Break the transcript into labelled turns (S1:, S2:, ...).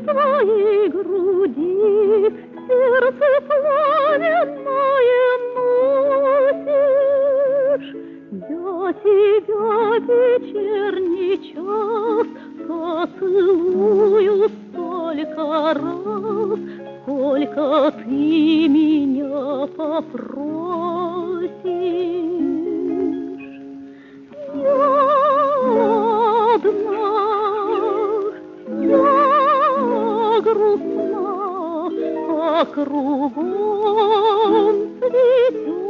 S1: своей груди сердце пламенное носишь. Я тебя вечерний час поцелую столько раз, сколько ты меня попросишь. Я одна, я грустна, а кругом цветет